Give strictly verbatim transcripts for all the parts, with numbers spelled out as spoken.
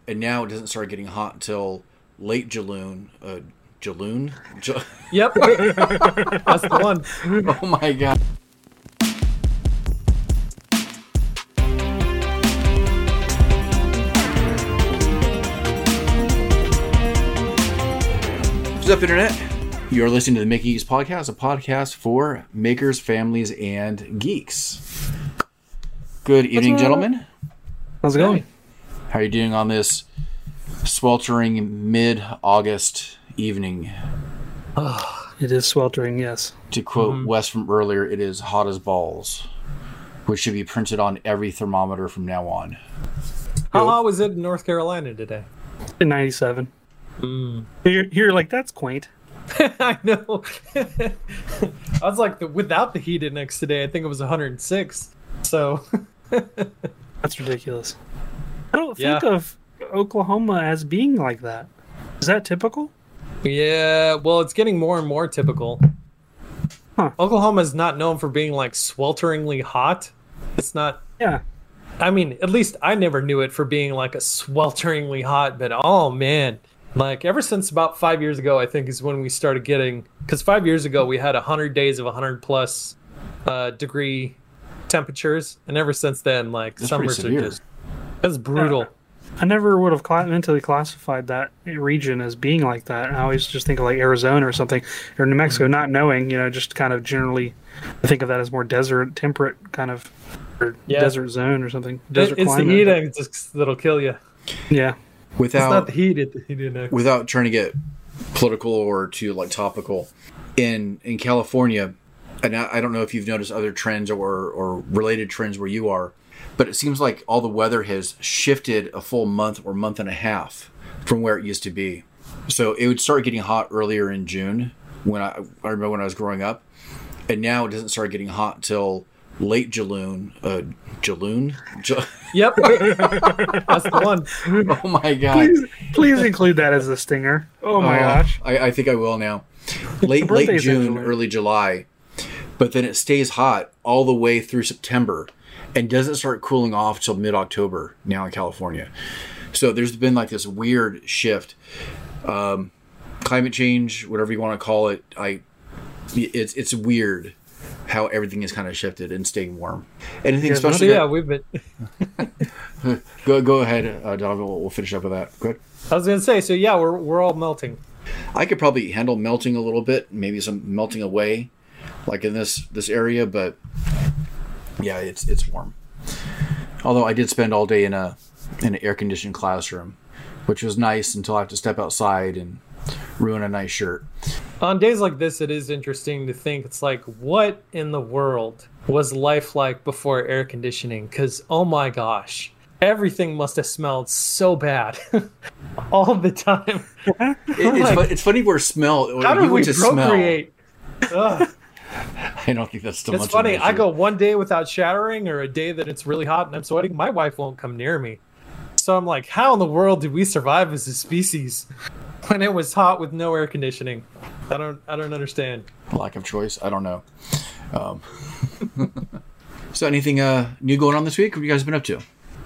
and now it doesn't start getting hot until late June. Uh, June? Ju- Yep. That's the one. Oh my god. What's up, Internet? You're listening to the Make Geeks Podcast, a podcast for makers, families, and geeks. Good evening, gentlemen. How's it going? How are you doing on this sweltering mid-August evening? Oh, it is sweltering, yes. To quote Mm-hmm. Wes from earlier, it is hot as balls, which should be printed on every thermometer from now on. How hot was it in North Carolina today? In ninety-seven. Mm. You're, you're like, that's quaint. I know. I was like, the, without the heat index today, I think it was one hundred six. So. That's ridiculous. I don't Yeah. think of Oklahoma as being like that. Is that typical? Yeah, well, it's getting more and more typical. Huh. Oklahoma is not known for being like swelteringly hot. It's not. Yeah. I mean, at least I never knew it for being like a swelteringly hot, but oh man. Like ever since about five years ago, I think is when we started getting, because five years ago we had one hundred days of one hundred plus uh, degree temperatures. And ever since then, like That's summers pretty are severe. just, it's brutal. I never would have cla- mentally classified that region as being like that. I always just think of like Arizona or something, or New Mexico, not knowing, you know, just kind of generally I think of that as more desert, temperate kind of, or Yeah. desert zone or something. It- Desert it's climate. the heat index that'll kill you. Yeah. It's not Without the heat, it's the heat index. without trying to get political or too like topical, in in California, and I, I don't know if you've noticed other trends or or related trends where you are, but it seems like all the weather has shifted a full month or month and a half from where it used to be. So it would start getting hot earlier in June when I, I remember when I was growing up, and now it doesn't start getting hot until late June. Uh, June? Ju- Yep. That's the one. oh my god! Please, please include that as a stinger. Oh my Oh, gosh. I, I think I will now. Late late birthday's June, actually. early July, but then it stays hot all the way through September, and doesn't start cooling off till mid October now in California. So there's been like this weird shift, um, climate change, whatever you want to call it. I, it's it's weird how everything is kind of shifted and staying warm. Anything So special? yeah, we've been. Go go ahead, uh, Donovan. We'll, we'll finish up with that. Good. I was gonna say, so yeah, we're we're all melting. I could probably handle melting a little bit, maybe some melting away, like in this this area. But yeah, it's it's warm. Although I did spend all day in a in an air conditioned classroom, which was nice until I have to step outside and ruin a nice shirt. On days like this, it is interesting to think. It's like, what in the world was life like before air conditioning? Because oh my gosh, everything must have smelled so bad all the time. It, it's, Like, fu- it's funny where smell. How you did we went to procreate? Ugh. smell. I don't think that's still It's much. funny. Of an I issue. go one day without showering, or a day that it's really hot and I'm sweating. My wife won't come near me. So I'm like, how in the world did we survive as a species when it was hot with no air conditioning? I don't. I don't understand. lack of choice. I don't know. Um, so anything uh, new going on this week? What have you guys been up to?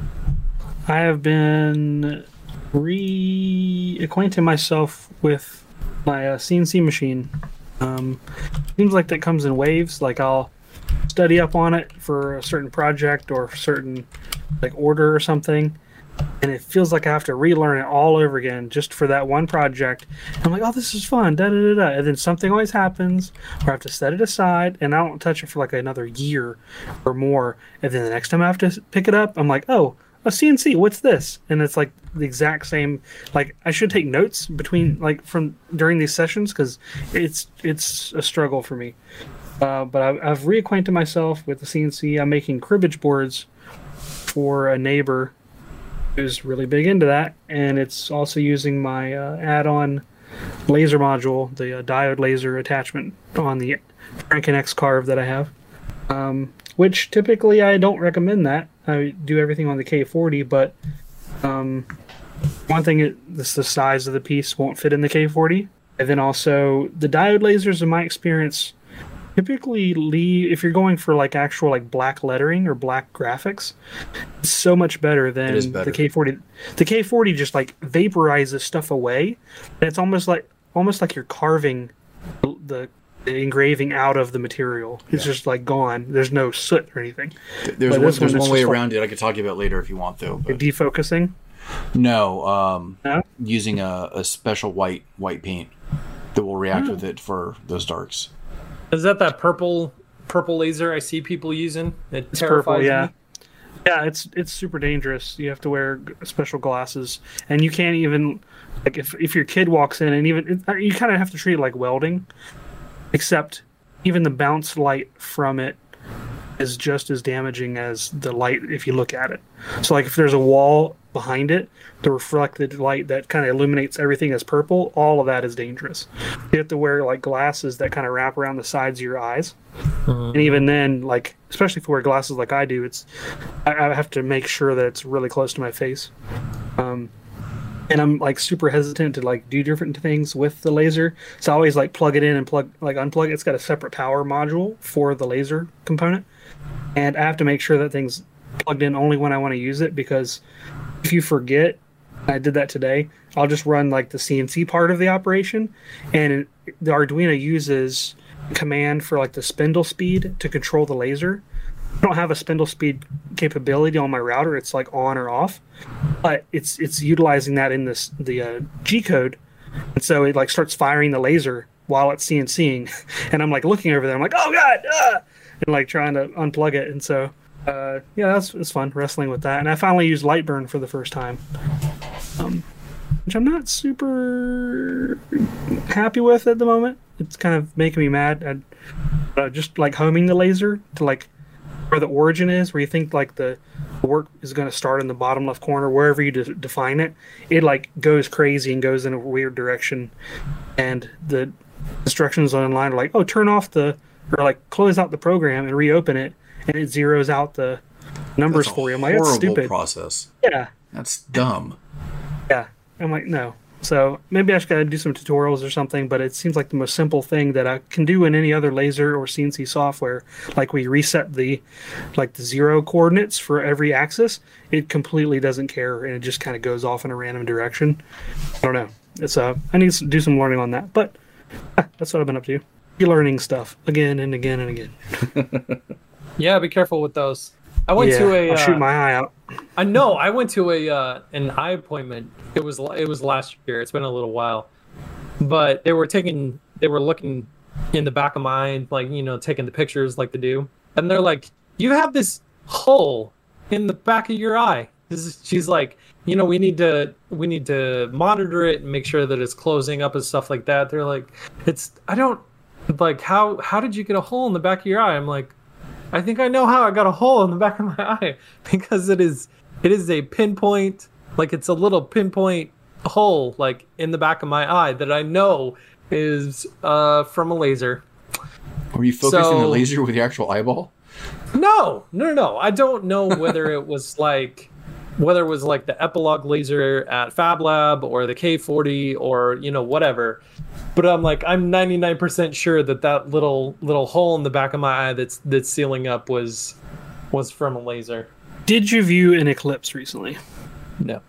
I have been reacquainting myself with my uh, C N C machine. Um, seems like that comes in waves. Like I'll study up on it for a certain project or certain like order or something, and it feels like I have to relearn it all over again just for that one project. I'm like, oh, this is fun, da da da da. And then something always happens where I have to set it aside, and I don't touch it for like another year or more. And then the next time I have to pick it up, I'm like, oh, a C N C, what's this? And it's like the exact same. Like I should take notes between like from during these sessions because it's it's a struggle for me. Uh, but I've, I've reacquainted myself with the C N C. I'm making cribbage boards for a neighbor who's really big into that, and it's also using my uh, add-on laser module, the uh, diode laser attachment on the Franken X carve that I have. Um, which typically I don't recommend that. I do everything on the K forty, but um, one thing is this, the size of the piece won't fit in the K forty. And then also the diode lasers, in my experience, typically leave if you're going for like actual like black lettering or black graphics. It's so much better than It is better. the K forty. The K forty just like vaporizes stuff away, and it's almost like almost like you're carving the, the engraving out of the material. It's Yeah. just like gone. There's no soot or anything. There's But one, this one, there's it's one way just like- around it. I could talk about later if you want, though. But Defocusing. no, um, No? using a, a special white white paint that will react Oh. with it for those darks. Is that that purple purple laser I see people using? It It's terrifies purple, yeah. me. Yeah, it's it's super dangerous. You have to wear g- special glasses, and you can't even like if if your kid walks in and even it, you kind of have to treat it like welding, except even the bounce light from it is just as damaging as the light if you look at it. So like if there's a wall behind it, the reflected light that kind of illuminates everything as purple, all of that is dangerous. You have to wear like glasses that kind of wrap around the sides of your eyes. And even then, like especially if you wear glasses like I do, it's I, I have to make sure that it's really close to my face. Um, and I'm like super hesitant to like do different things with the laser. So I always like plug it in and plug like unplug it. It's got a separate power module for the laser component, and I have to make sure that thing's plugged in only when I want to use it, because if you forget, I did that today, I'll just run like the C N C part of the operation, and it, the Arduino uses command for like the spindle speed to control the laser. I don't have a spindle speed capability on my router. It's like on or off, but it's it's utilizing that in this the uh, G code, and so it like starts firing the laser while it's CNCing, and I'm like looking over there. I'm like, oh god, ah! and like trying to unplug it, and so uh, yeah, that's it's fun wrestling with that. And I finally used Lightburn for the first time, um, which I'm not super happy with at the moment. It's kind of making me mad. I, uh, just like homing the laser to like where the origin is, where you think like the work is going to start in the bottom left corner, wherever you de- define it, it like goes crazy and goes in a weird direction. And the instructions online are like, oh, turn off the, or like close out the program and reopen it, and it zeroes out the numbers That's a for you. I'm like, that's horrible stupid. process. Yeah. That's dumb. Yeah. I'm like, no. So maybe I just got to do some tutorials or something, but it seems like the most simple thing that I can do in any other laser or C N C software. Like we reset the like the zero coordinates for every axis, it completely doesn't care, and it just kind of goes off in a random direction. I don't know. It's uh, I need to do some learning on that, but ah, that's what I've been up to. Learning stuff again and again and again. Yeah, be careful with those. I went yeah, to a I'll uh, shoot my eye out. I know. I went to a uh, an eye appointment. It was it was last year. It's been a little while, but they were taking they were looking in the back of mine, like you know, taking the pictures like they do, and they're like, "You have this hole in the back of your eye." This is, she's like, "You know, we need to we need to monitor it and make sure that it's closing up and stuff like that." They're like, "It's I don't like how how did you get a hole in the back of your eye?" I'm like, I think I know how I got a hole in the back of my eye, because it is it is a pinpoint, like it's a little pinpoint hole like in the back of my eye that I know is uh, from a laser. Were you focusing So- the laser with your actual eyeball? No, no, no, no. I don't know whether it was like whether it was like the Epilogue laser at Fab Lab or the K forty or you know whatever. But I'm like I'm ninety-nine percent sure that that little little hole in the back of my eye that's that's sealing up was was from a laser. Did you view an eclipse recently? No.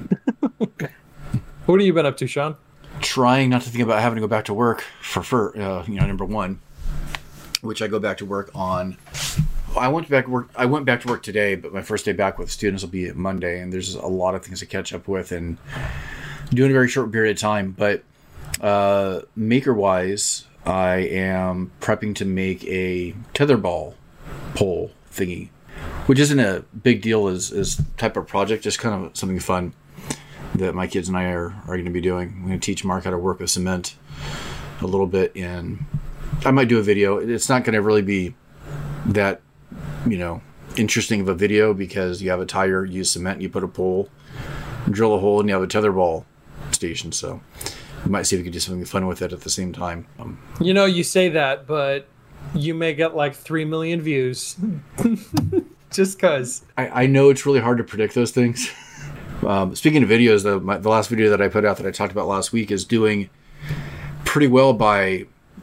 What have you been up to, Sean? Trying not to think about having to go back to work for, for uh, you know, number one, which I go back to work on. I went back to work. I went back to work today, but my first day back with students will be Monday, and there's a lot of things to catch up with and do in a very short period of time. But uh, maker-wise, I am prepping to make a tetherball pole thingy, which isn't a big deal as as type of project, just kind of something fun that my kids and I are, are going to be doing. I'm going to teach Mark how to work with cement a little bit, and I might do a video. It's not going to really be that, you know, interesting of a video, because you have a tire, you use cement, you put a pole, drill a hole, and you have a tetherball station. So we might see if we can do something fun with it at the same time. Um, You know, you say that, but you may get like three million views. Just cause. I, I know it's really hard to predict those things. Um, speaking of videos, though, my, the last video that I put out that I talked about last week is doing pretty well by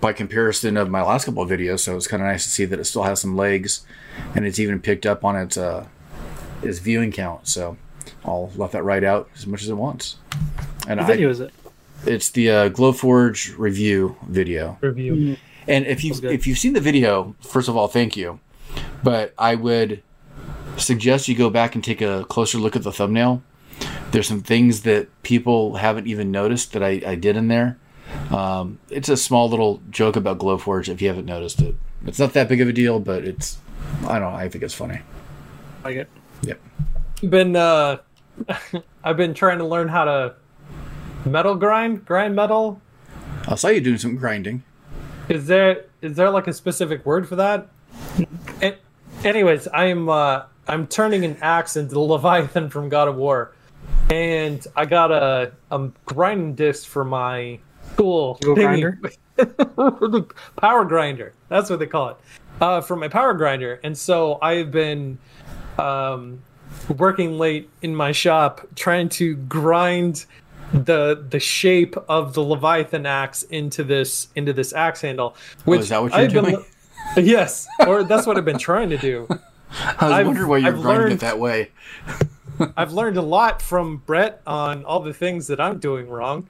by comparison of my last couple of videos. So it's kind of nice to see that it still has some legs, and it's even picked up on its uh, its viewing count. So I'll let that ride out as much as it wants. And What video I, is it? it's the uh, Glowforge review video. Review. Mm. And if you That's good. if you've seen the video, first of all, thank you. But I would suggest you go back and take a closer look at the thumbnail. There's some things that people haven't even noticed that I, I did in there. Um, it's a small little joke about Glowforge if you haven't noticed it. It's not that big of a deal, but it's, I don't know, I think it's funny. Like it. Yep. Been uh, I've been trying to learn how to metal grind, grind metal. I saw you doing some grinding. Is there is there like a specific word for that? And, anyways, I'm uh, I'm turning an axe into the Leviathan from God of War, and I got a a grinding disc for my tool Tool thingy. grinder? Power grinder. That's what they call it. Uh, for my power grinder, and so I've been um, working late in my shop trying to grind the the shape of the Leviathan axe into this into this axe handle. Which Oh, is that what you're I've been, doing? Yes, or that's what I've been trying to do. I was I've- wondering why you're I've grinding learned- it that way. I've learned a lot from Brett on all the things that I'm doing wrong,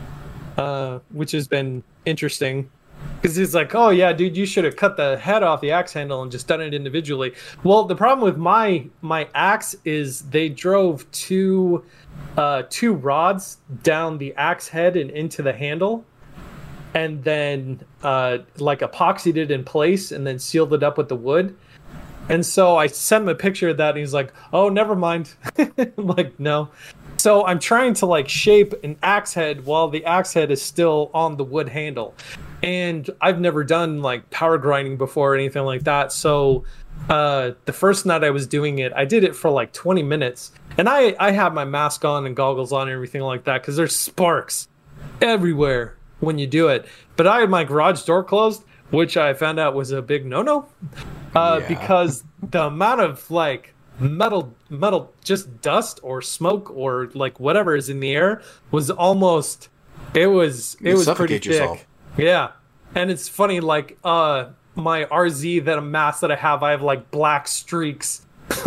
uh, which has been interesting. Because he's like, "Oh yeah, dude, you should have cut the head off the axe handle and just done it individually." Well, the problem with my my axe is they drove two uh, two rods down the axe head and into the handle, and then uh, like epoxied it in place and then sealed it up with the wood. And so I sent him a picture of that, and he's like, "Oh, never mind." I'm like, no. So I'm trying to like shape an axe head while the axe head is still on the wood handle. And I've never done like power grinding before or anything like that. So uh, the first night I was doing it, I did it for like twenty minutes. And I, I had my mask on and goggles on and everything like that because there's sparks everywhere when you do it. But I had my garage door closed, which I found out was a big no-no. Uh, Yeah. because the amount of like metal, metal, just dust or smoke or like whatever is in the air was almost, it was, it You was pretty suffocate yourself. thick. Yeah. And it's funny, like, uh, my R Z that a mask that I have, I have like black streaks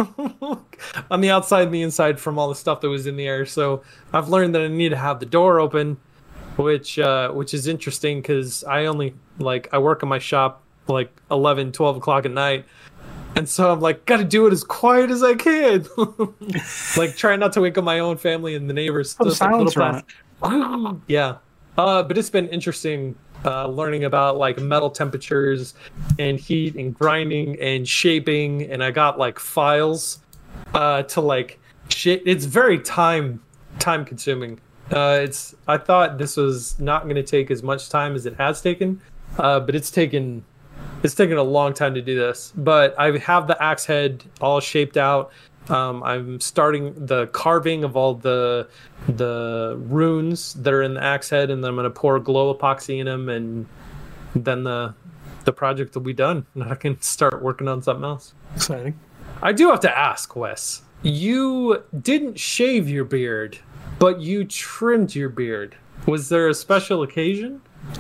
on the outside and the inside from all the stuff that was in the air. So I've learned that I need to have the door open, which, uh, which is interesting because I only like, I work in my shop like eleven, twelve o'clock at night. And so I'm like, gotta do it as quiet as I can. Like, trying not to wake up my own family and the neighbors. Put a Just, like, little silencer on blast- Yeah. Uh, but it's been interesting uh, learning about like metal temperatures and heat and grinding and shaping. And I got like files uh, to like shit. It's very time time consuming. Uh, it's I thought this was not going to take as much time as it has taken, uh, but it's taken it's taken a long time to do this. But I have the axe head all shaped out. Um, I'm starting the carving of all the the runes that are in the axe head, and then I'm going to pour glow epoxy in them, and then the the project will be done, and I can start working on something else. Exciting. I do have to ask, Wes. You didn't shave your beard, but you trimmed your beard. Was there a special occasion?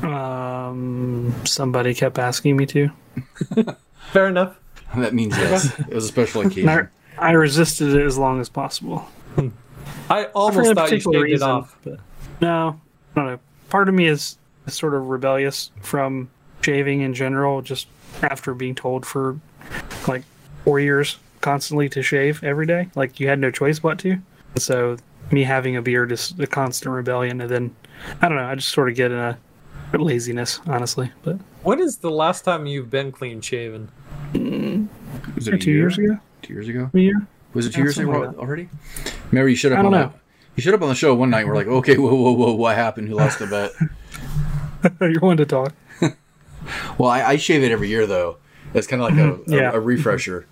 Um, somebody kept asking me to. Fair enough. That means yes. It was a special occasion. I, I resisted it as long as possible. I For almost no thought you particular shaved it off. but no, I don't know. Part of me is sort of rebellious from shaving in general, just after being told for like four years constantly to shave every day. Like you had no choice but to. And so me having a beard is a constant rebellion. And then, I don't know, I just sort of get in a laziness, honestly. But When is the last time you've been clean shaven? Was it a two year? years ago? Two years ago? A year? Was it two Yeah, years something ago like that. already? Remember, you showed up I don't on know. the, you showed up on the show one night. And we're like, okay, whoa, whoa, whoa, what happened? Who lost the bet? You're one to talk. Well, I, I shave it every year though. That's kind of like a, Yeah. a, a refresher.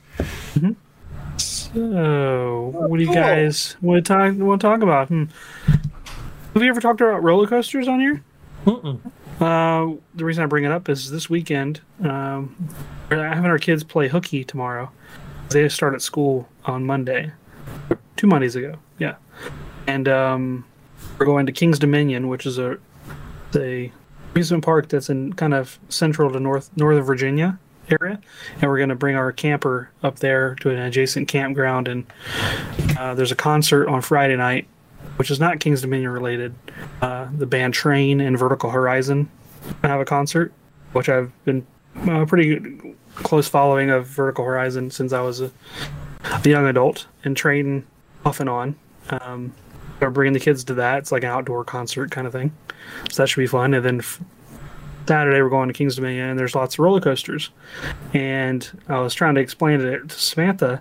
So, what do you Cool. guys want to talk want to talk about? Hmm. Have you ever talked about roller coasters on here? Mm-mm. Uh, the reason I bring it up is this weekend. Um, we're having our kids play hooky tomorrow. They start at school on Monday, two Mondays ago. Yeah, and um, we're going to King's Dominion, which is a a amusement park that's in kind of central to north northern Virginia area, and we're going to bring our camper up there to an adjacent campground. And uh, there's a concert on Friday night, which is not King's Dominion related. Uh, the band Train and Vertical Horizon have a concert, which I've been uh, pretty close following of Vertical Horizon since I was a, a young adult, and Train off and on. Um, we're bringing the kids to that. It's like an outdoor concert kind of thing, so that should be fun. And then f- Saturday we're going to King's Dominion, and there's lots of roller coasters. And I was trying to explain it to Samantha.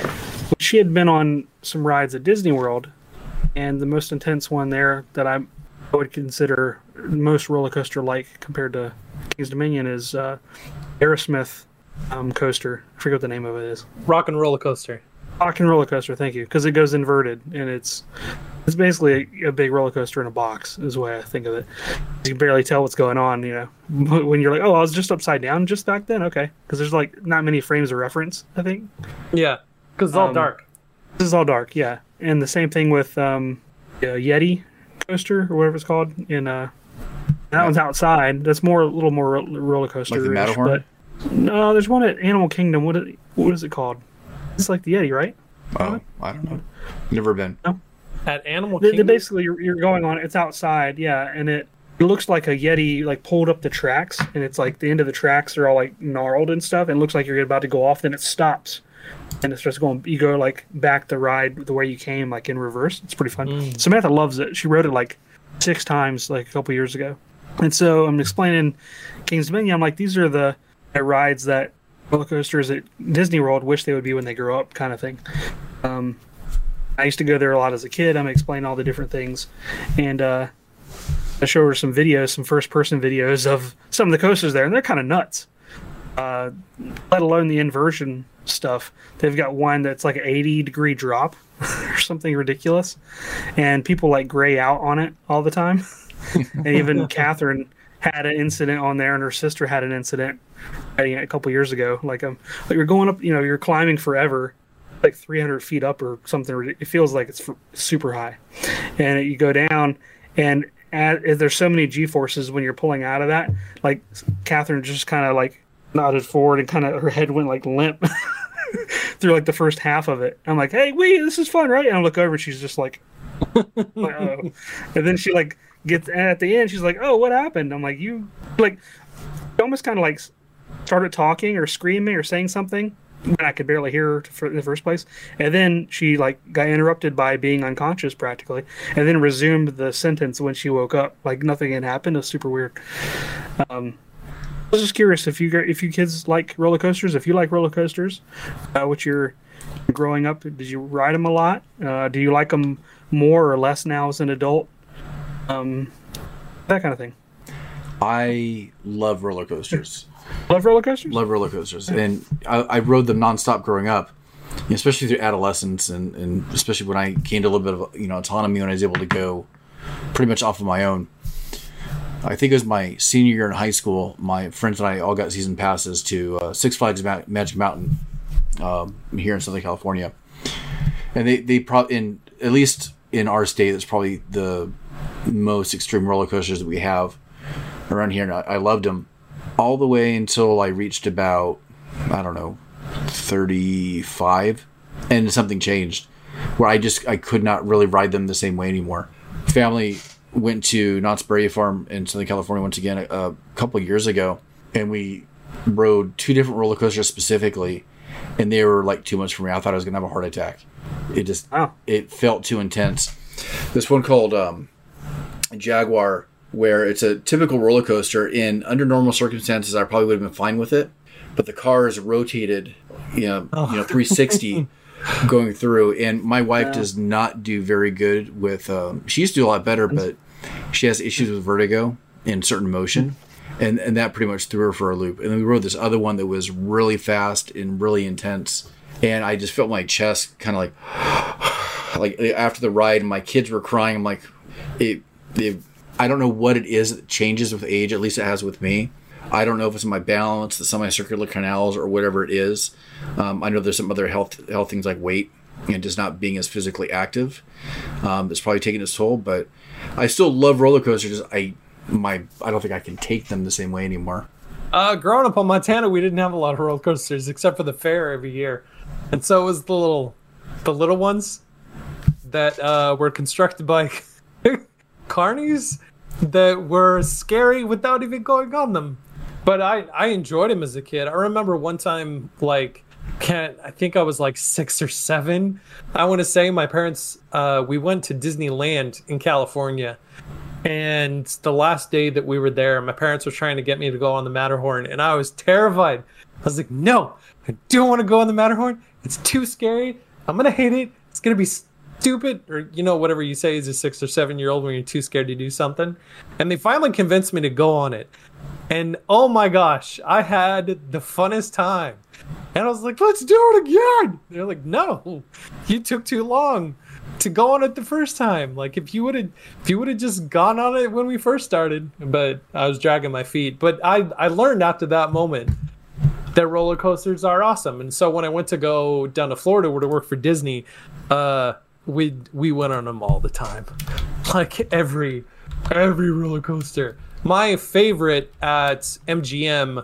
She had been on some rides at Disney World, and the most intense one there that I would consider most roller coaster like compared to King's Dominion is uh, Aerosmith um, coaster. I forget what the name of it is. Rock and Roller Coaster. Rock and Roller Coaster, thank you, because it goes inverted, and it's it's basically a, a big roller coaster in a box is the way I think of it. You can barely tell what's going on, you know, when you're like, oh, I was just upside down just back then, okay, because there's like not many frames of reference, I think. Yeah, because it's all Um, dark. This is all dark, yeah. And the same thing with um, the Yeti coaster or whatever it's called. In uh, that one's outside. That's more a little more ro- roller coaster. Like the Matterhorn? But no, there's one at Animal Kingdom. What is, what is it called? It's like the Yeti, right? Oh, I don't know. Never been. At Animal The, the Kingdom? basically, you're, you're going on. It's outside, yeah, and it, it looks like a Yeti like pulled up the tracks, and it's like the end of the tracks are all like gnarled and stuff, and it looks like you're about to go off. Then it stops, and it starts going. You go like back the ride the way you came, like in reverse. It's pretty fun. Mm. Samantha loves it. She rode it like six times, like a couple years ago. And so I'm explaining King's Dominion. I'm like, these are the, the rides that roller coasters at Disney World wish they would be when they grow up, kind of thing. Um, I used to go there a lot as a kid. I'm explaining all the different things, and uh, I show her some videos, some first-person videos of some of the coasters there, and they're kind of nuts. Uh, let alone the inversion stuff. They've got one that's like an eighty degree drop or something ridiculous, and people like gray out on it all the time. And even Catherine had an incident on there, and her sister had an incident riding it a couple years ago. Like, um, like you're going up, you know, you're climbing forever, like three hundred feet up or something. It feels like it's super high, and you go down, and at, there's so many G-forces when you're pulling out of that. Like Catherine just kind of like nodded forward, and kind of her head went like limp through like the first half of it. I'm like, hey, wait, this is fun, right? And I look over, and she's just like, like oh. And then she like gets at the end, she's like, oh, what happened? I'm like, you like almost kind of like started talking or screaming or saying something when I could barely hear her for, in the first place, and then she like got interrupted by being unconscious practically, and then resumed the sentence when she woke up like nothing had happened. It was super weird. Um, I was just curious if you if you kids like roller coasters. If you like roller coasters, uh, what you're growing up, did you ride them a lot? Uh, do you like them more or less now as an adult? Um, that kind of thing. I love roller coasters. Love roller coasters? Love roller coasters, and I, I rode them nonstop growing up, especially through adolescence, and, and especially when I gained a little bit of you know autonomy when I was able to go pretty much off of my own. I think it was my senior year in high school. My friends and I all got season passes to uh, Six Flags Ma- Magic Mountain um, here in Southern California, and they they probably in at least in our state, that's probably the most extreme roller coasters that we have around here, and I, I loved them all the way until I reached about, I don't know, thirty-five, and something changed where I just I could not really ride them the same way anymore. Family went to Knott's Berry Farm in Southern California once again a, a couple of years ago, and we rode two different roller coasters specifically, and they were like too much for me. I thought I was gonna have a heart attack. It just Oh. it felt too intense. This one called um, Jaguar, where it's a typical roller coaster. In under normal circumstances, I probably would have been fine with it, but the car is rotated, you know, Oh. you know, three sixty going through, and my wife Yeah. does not do very good with. Um, she used to do a lot better, but she has issues with vertigo in certain motion, and and that pretty much threw her for a loop. And then we rode this other one that was really fast and really intense, and I just felt my chest kind of like, like after the ride, and my kids were crying. I'm like, it, it I don't know what it is that changes with age. At least it has with me. I don't know if it's my balance, the semicircular canals, or whatever it is. Um, I know there's some other health health things like weight and just not being as physically active. Um, that's probably taking its toll. But I still love roller coasters. I my I don't think I can take them the same way anymore. Uh, growing up on Montana, we didn't have a lot of roller coasters except for the fair every year, and so it was the little, the little ones that uh, were constructed by carnies that were scary without even going on them. But I, I enjoyed them as a kid. I remember one time, like, can't I think I was like six or seven. I want to say my parents, uh, we went to Disneyland in California. And the last day that we were there, my parents were trying to get me to go on the Matterhorn. And I was terrified. I was like, no, I don't want to go on the Matterhorn. It's too scary. I'm going to hate it. It's going to be stupid. Or, you know, whatever you say as a six or seven year old when you're too scared to do something. And they finally convinced me to go on it. And oh my gosh, I had the funnest time. And I was like, let's do it again. They're like, no, you took too long to go on it the first time. Like if you would have if you would have just gone on it when we first started. But I was dragging my feet. But I, I learned after that moment that roller coasters are awesome. And so when I went to go down to Florida to work for Disney, uh, we we went on them all the time. Like every every roller coaster. My favorite at M G M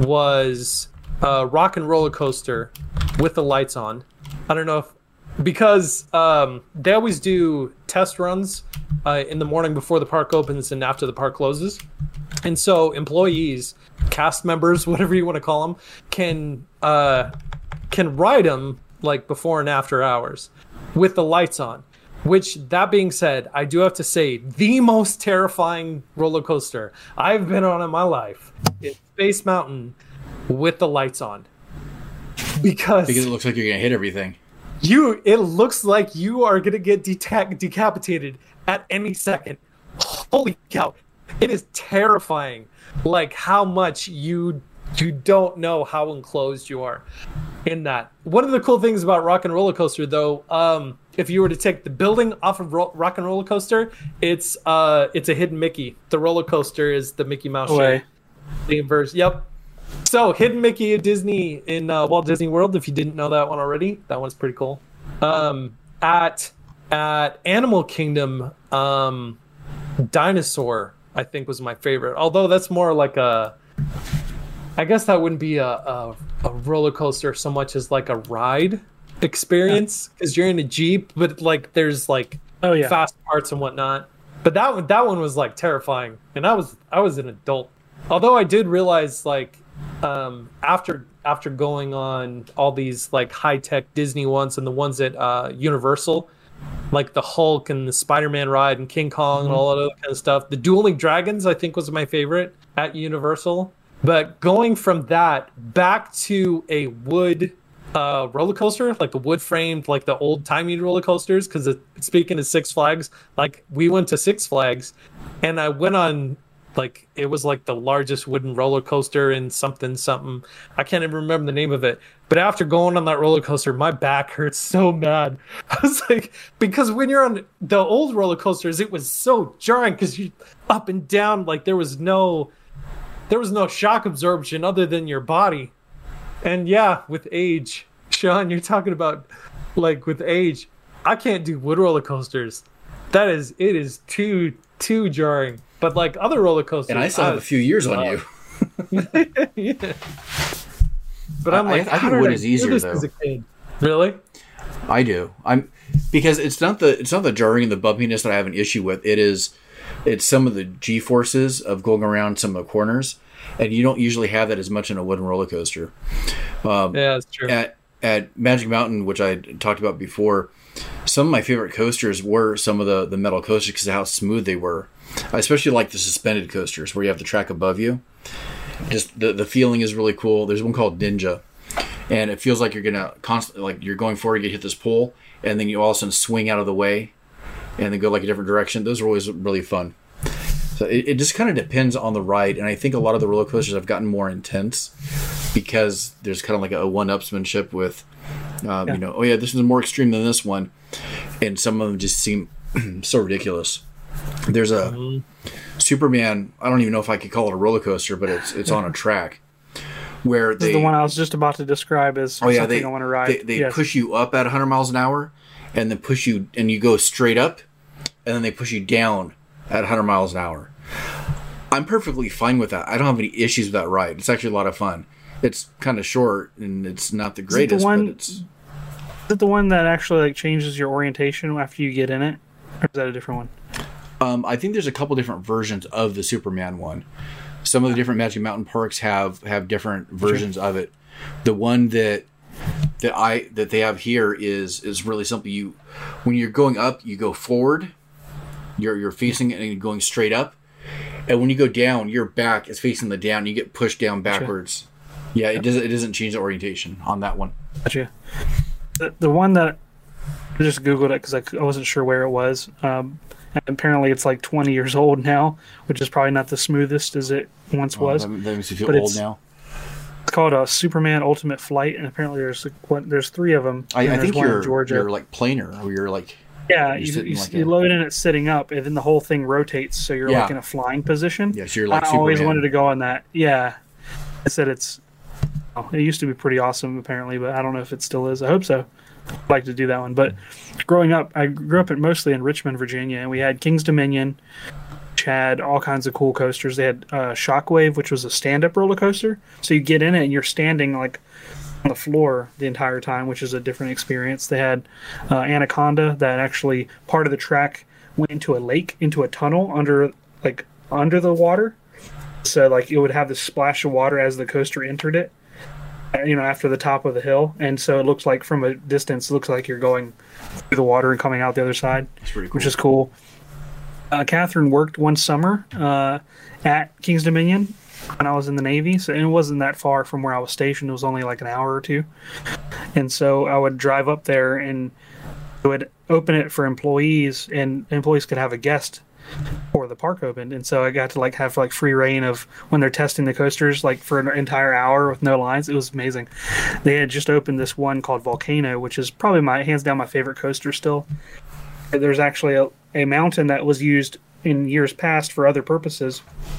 was uh, Rock and Roller Coaster with the lights on. I don't know if because um, they always do test runs uh, in the morning before the park opens and after the park closes, and so employees, cast members, whatever you want to call them, can uh, can ride them like before and after hours with the lights on. Which, that being said, I do have to say, the most terrifying roller coaster I've been on in my life is Space Mountain with the lights on. Because, because it looks like you're going to hit everything. You, it looks like you are going to get deta- decapitated at any second. Holy cow. It is terrifying, like how much you you don't know how enclosed you are in that. One of the cool things about Rock and Roller Coaster, though, um, if you were to take the building off of Ro- Rock and Roller Coaster, it's uh, it's a hidden Mickey. The roller coaster is the Mickey Mouse shape. The inverse. Yep. So hidden Mickey at Disney in uh, Walt Disney World. If you didn't know that one already, that one's pretty cool. Um, at at Animal Kingdom, um, Dinosaur I think was my favorite. Although that's more like a, I guess that wouldn't be a a, a roller coaster so much as like a ride experience because you're in a Jeep, but like there's like oh yeah fast parts and whatnot. But that one that one was like terrifying, and I was I was an adult. Although I did realize like um, after after going on all these like high tech Disney ones and the ones at uh, Universal, like the Hulk and the Spider-Man ride and King Kong mm-hmm. and all that other kind of stuff. The Dueling Dragons I think was my favorite at Universal. But going from that back to a wood uh, roller coaster, like the wood framed, like the old timey roller coasters. Because speaking of Six Flags, like we went to Six Flags, and I went on like it was like the largest wooden roller coaster in something something. I can't even remember the name of it. But after going on that roller coaster, my back hurts so bad. I was like, because when you're on the old roller coasters, it was so jarring because you up and down, like there was no. There was no shock absorption other than your body. And yeah, with age, Sean, you're talking about like with age, I can't do wood roller coasters. That is, it is too, too jarring. But like other roller coasters. And I still have I, a few years on uh, you. Yeah. But I'm like, I, I think wood is easier though. As a kid? Really? I do. I'm because it's not the it's not the jarring and the bumpiness that I have an issue with. It is it's some of the G forces of going around some of the corners, and you don't usually have that as much in a wooden roller coaster. Um, yeah, that's true. At at Magic Mountain, which I talked about before, some of my favorite coasters were some of the, the metal coasters because of how smooth they were. I especially like the suspended coasters where you have the track above you. Just the the feeling is really cool. There's one called Ninja, and it feels like you're gonna constantly like you're going forward, you hit this pole, and then you all of a sudden swing out of the way, and then go like a different direction. Those are always really fun. So it, it just kind of depends on the ride, and I think a lot of the roller coasters have gotten more intense because there's kind of like a one-upsmanship with, um, yeah. you know, oh yeah, this is more extreme than this one, and some of them just seem so ridiculous. There's a mm-hmm. Superman. I don't even know if I could call it a roller coaster, but it's it's on a track where this they. Is the one I was just about to describe as oh, yeah, something they, I want to ride. They, they yes. push you up at one hundred miles an hour, and then push you, and you go straight up, and then they push you down at one hundred miles an hour. I'm perfectly fine with that. I don't have any issues with that ride. It's actually a lot of fun. It's kind of short and it's not the greatest, the one, but it's. Is it the one that actually like changes your orientation after you get in it, or is that a different one? Um, I think there's a couple different versions of the Superman one. Some of the different Magic Mountain parks have have different versions of it. The one that that I that they have here is is really simple. You when you're going up, you go forward. You're you're facing it and you're going straight up. And when you go down, your back is facing the down. You get pushed down backwards. Gotcha. Yeah, it doesn't. It doesn't change the orientation on that one. Gotcha. The, the one that I just googled it because I, I wasn't sure where it was. Um, and apparently, it's like twenty years old now, which is probably not the smoothest as it once oh, was. That, that makes you feel but old it's, now. It's called a Superman Ultimate Flight, and apparently there's like, what, there's three of them. I, I think one you're in Georgia. you're like planar, or you're like. Yeah, You're you, you, like you a, load in it sitting up, and then the whole thing rotates, so you're yeah. like in a flying position. Yeah, so you're like I Superman. always wanted to go on that. Yeah, I said it's. Oh, it used to be pretty awesome, apparently, but I don't know if it still is. I hope so. I'd like to do that one. But growing up, I grew up in, mostly in Richmond, Virginia, and we had King's Dominion, which had all kinds of cool coasters. They had uh, Shockwave, which was a stand-up roller coaster. So you get in it, and you're standing like on the floor the entire time, which is a different experience. They had uh, Anaconda, that actually part of the track went into a lake, into a tunnel under like under the water. So like it would have this splash of water as the coaster entered it, you know, after the top of the hill, and so it looks like from a distance, it looks like you're going through the water and coming out the other side. That's pretty cool. Which is cool. Uh, Catherine worked one summer uh, at King's Dominion when I was in the Navy, so it wasn't that far from where I was stationed. It was only like an hour or two, and so I would drive up there and I would open it for employees, and employees could have a guest before the park opened. And so I got to like have like free reign of when they're testing the coasters, like for an entire hour with no lines. It was amazing. They had just opened this one called Volcano, which is probably my hands down my favorite coaster still. There's actually a, a mountain that was used in years past for other purposes,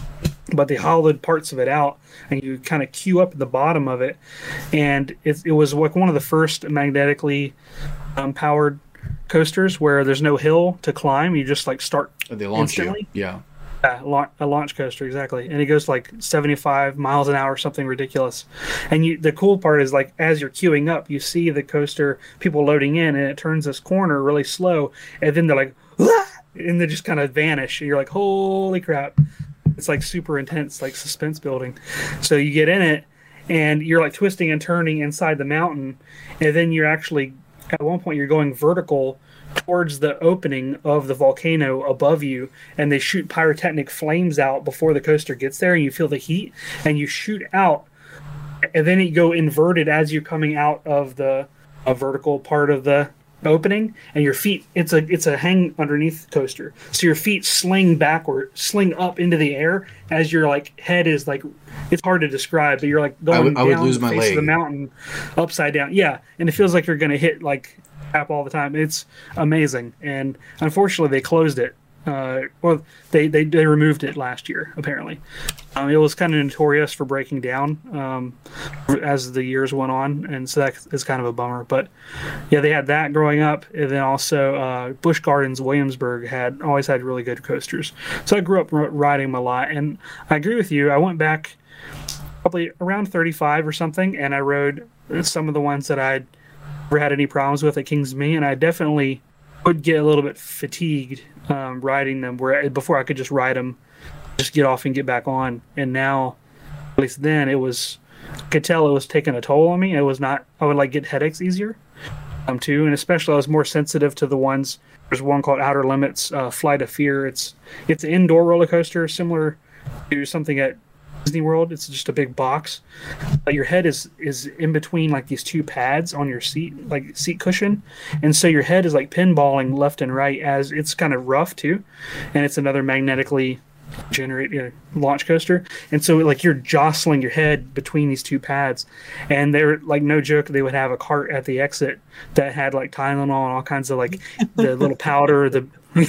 but they hollowed parts of it out, and you kind of queue up at the bottom of it. And it, it was like one of the first magnetically um, powered coasters where there's no hill to climb. You just like start They launch instantly. you. Yeah. Yeah, la- a launch coaster, exactly. And it goes like seventy-five miles an hour, something ridiculous. And you, the cool part is like as you're queuing up, you see the coaster, people loading in, and it turns this corner really slow, and then they're like, "Wah!" and they just kind of vanish. And you're like, holy crap. It's like super intense, like suspense building. So you get in it, and you're like twisting and turning inside the mountain, and then you're actually, at one point, you're going vertical towards the opening of the volcano above you, and they shoot pyrotechnic flames out before the coaster gets there, and you feel the heat, and you shoot out, and then you go inverted as you're coming out of the a vertical part of the opening, and your feet, it's a it's a hang underneath coaster, so your feet sling backward, sling up into the air as your like head is like, it's hard to describe, but you're like going I would, down I would lose the my face leg. of the mountain upside down. Yeah, and it feels like you're gonna hit like tap all the time. It's amazing, and unfortunately they closed it. Uh, well, they, they they removed it last year apparently. Um, it was kind of notorious for breaking down um, as the years went on, and so that is kind of a bummer. But yeah, they had that growing up, and then also uh, Busch Gardens Williamsburg had always had really good coasters. So I grew up r- riding them a lot, and I agree with you. I went back probably around thirty-five or something, and I rode some of the ones that I'd never had any problems with at King's Dominion, and I definitely would get a little bit fatigued um, riding them, where before I could just ride them, just get off and get back on. And now, at least then, it was, I could tell it was taking a toll on me. It was not, I would like get headaches easier um, too, and especially I was more sensitive to the ones. There's one called Outer Limits uh, Flight of Fear. It's it's an indoor roller coaster similar to something at Disney World. It's just a big box, but your head is is in between like these two pads on your seat, like seat cushion, and so your head is like pinballing left and right as it's kind of rough too, and it's another magnetically generated, you know, launch coaster, and so like you're jostling your head between these two pads, and they're like, no joke, they would have a cart at the exit that had like Tylenol and all kinds of like the little powder, the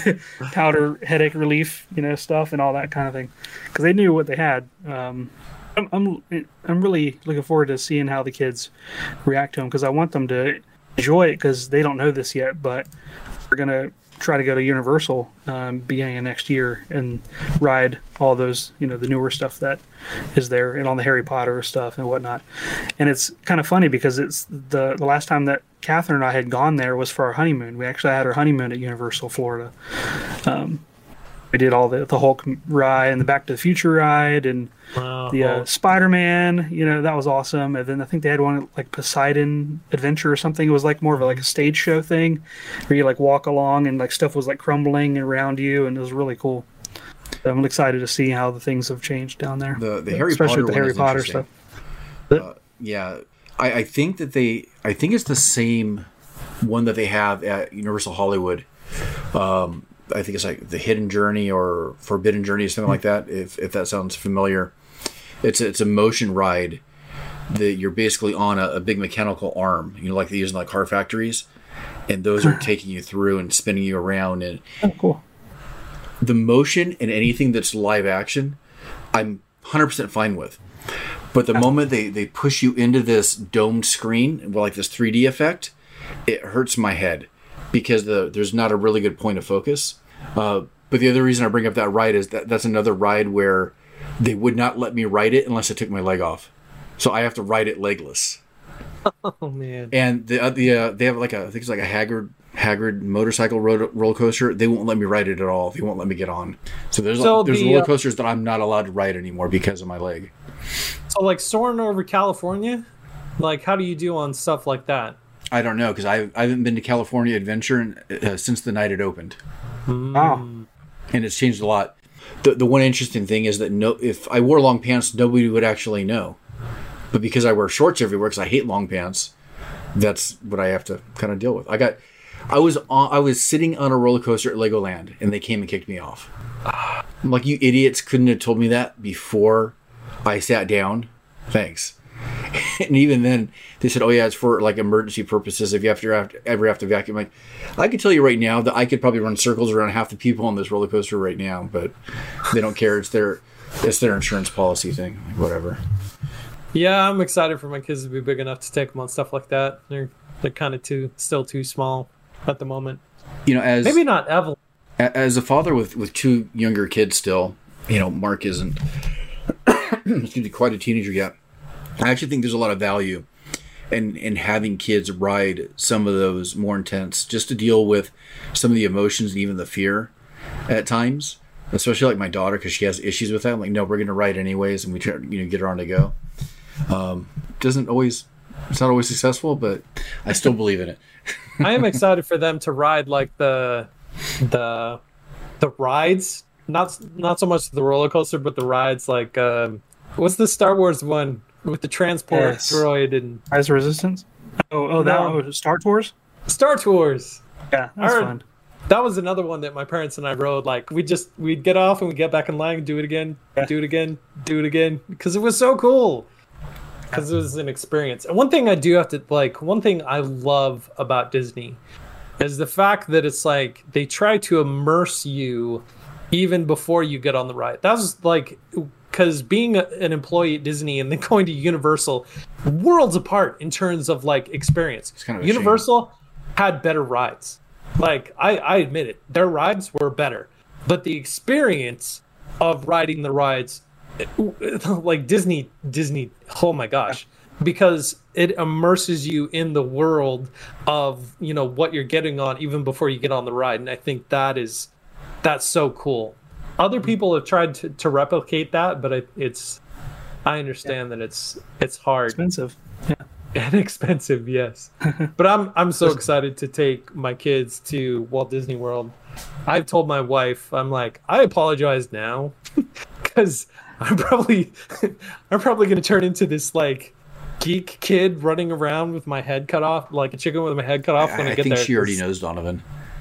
powder headache relief, you know, stuff and all that kind of thing, because they knew what they had. Um, I'm, I'm I'm really looking forward to seeing how the kids react to them, because I want them to enjoy it, because they don't know this yet, but we're gonna try to go to Universal um, beginning of next year and ride all those, you know, the newer stuff that is there and all the Harry Potter stuff and whatnot. And it's kind of funny because it's the the last time that Catherine and I had gone there was for our honeymoon. We actually had our honeymoon at Universal Florida. Um, we did all the the Hulk ride and the Back to the Future ride and Wow. the uh, Spider-Man. You know, that was awesome. And then I think they had one like Poseidon Adventure or something. It was like more of a, like a stage show thing where you like walk along and like stuff was like crumbling around you, and it was really cool. So I'm excited to see how the things have changed down there. The the Harry especially Potter with the one Harry is Potter interesting. stuff. Uh, yeah, I, I think that they, I think it's the same one that they have at Universal Hollywood. Um, I think it's like the Hidden Journey or Forbidden Journey or something like that. If if that sounds familiar, it's a, it's a motion ride that you're basically on a, a big mechanical arm. You know, like they use in like car factories, and those are taking you through and spinning you around. And Oh, cool. the motion in anything that's live action, I'm one hundred percent fine with. But the moment they, they push you into this domed screen, well, like this three D effect, it hurts my head because the there's not a really good point of focus. Uh, but the other reason I bring up that ride is that that's another ride where they would not let me ride it unless I took my leg off. So I have to ride it legless. Oh man. And the uh, the uh, they have like a I think it's like a Haggard Haggard motorcycle road, roller coaster. They won't let me ride it at all. They won't let me get on. So there's So there's the, roller uh, coasters that I'm not allowed to ride anymore because of my leg. So like soaring over California, like how do you do on stuff like that? I don't know because I I haven't been to California Adventure in, uh, since the night it opened, Wow. and it's changed a lot. The the one interesting thing is that no, if I wore long pants, nobody would actually know. But because I wear shorts everywhere, because I hate long pants, that's what I have to kind of deal with. I got, I was on, I was sitting on a roller coaster at Legoland, and they came and kicked me off. I'm like, you idiots couldn't have told me that before I sat down. Thanks. And even then, they said, "Oh yeah, it's for like emergency purposes. If you have to have to- ever have to vacuum." Like, I can tell you right now that I could probably run circles around half the people on this roller coaster right now, but they don't care. It's their, it's their insurance policy thing. Like, whatever. Yeah, I'm excited for my kids to be big enough to take them on stuff like that. They're they're kind of too still too small at the moment. You know, as Maybe not Evelyn. a- as a father with with two younger kids still, you know, Mark isn't excuse me, quite a teenager yet. I actually think there's a lot of value in in having kids ride some of those more intense, just to deal with some of the emotions and even the fear at times. Especially like my daughter, because she has issues with that. I'm like, no, we're going to ride anyways, and we try, you know, get her on to go. Um, doesn't always, it's not always successful, but I still believe in it. I am excited for them to ride like the the the rides, not not so much the roller coaster, but the rides like um, what's the Star Wars one with the transport Yes. droid and Rise of Resistance. Oh, oh, that No. oh, Star Tours. Star Tours. Yeah, that's Or- fun. That was another one that my parents and I rode. Like we just we'd get off and we'd get back in line, do it again, Yeah. do it again, do it again, because it was so cool. Because it was an experience. And one thing I do have to like, one thing I love about Disney is the fact that it's like they try to immerse you even before you get on the ride. That was like because being a, an employee at Disney and then going to Universal, worlds apart in terms of like experience. kind of a shame. Universal had better rides. Like I, I admit it, their rides were better, but the experience of riding the rides, like Disney, Disney, oh my gosh, because it immerses you in the world of you know what you're getting on even before you get on the ride, and I think that is that's so cool. Other people have tried to, to replicate that, but it, it's I understand that it's it's hard. Expensive. Yeah. And expensive, yes. But I'm I'm so excited to take my kids to Walt Disney World. I've told my wife, I'm like, I apologize now because I'm probably I'm probably gonna turn into this like geek kid running around with my head cut off, like a chicken with my head cut off when I, I get think there. she already knows Donovan.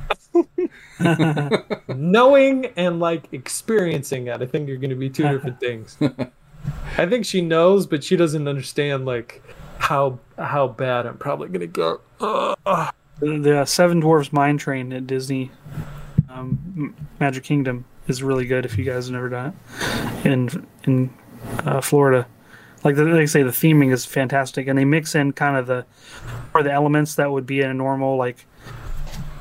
Knowing and like experiencing it, I think are gonna be two different things. I think she knows, but she doesn't understand like how how bad I'm probably gonna get. Ugh. The, the uh, Seven Dwarfs Mine Train at Disney um, M- Magic Kingdom is really good if you guys have never done it in in uh, Florida. Like the, they say, the theming is fantastic, and they mix in kind of the or the elements that would be in a normal like